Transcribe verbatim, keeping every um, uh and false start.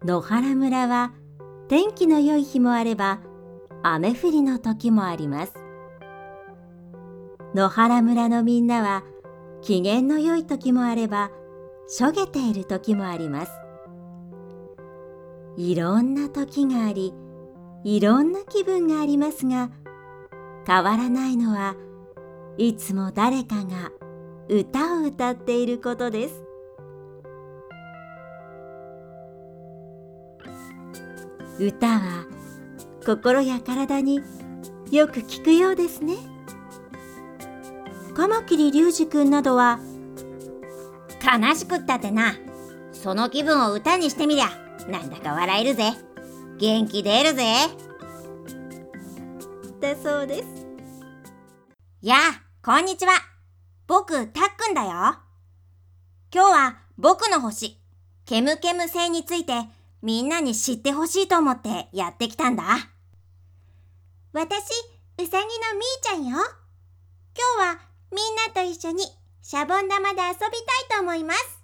野原村は天気の良い日もあれば雨降りの時もあります。野原村のみんなは機嫌の良い時もあればしょげている時もあります。いろんな時があり、いろんな気分がありますが、変わらないのはいつも誰かが歌を歌っていることです。歌は心や体によく聞くようですね。カマキリ龍二くんなどは、 悲しくったってな、その気分を歌にしてみりゃなんだか笑えるぜ、元気出るぜだそうです。 やあ、こんにちは。僕たっくんだよ。今日は僕の星ケムケム星についてみんなに知ってほしいと思ってやってきたんだ。 私、うさぎのみーちゃんよ。今日はみんなと一緒にシャボン玉で遊びたいと思います。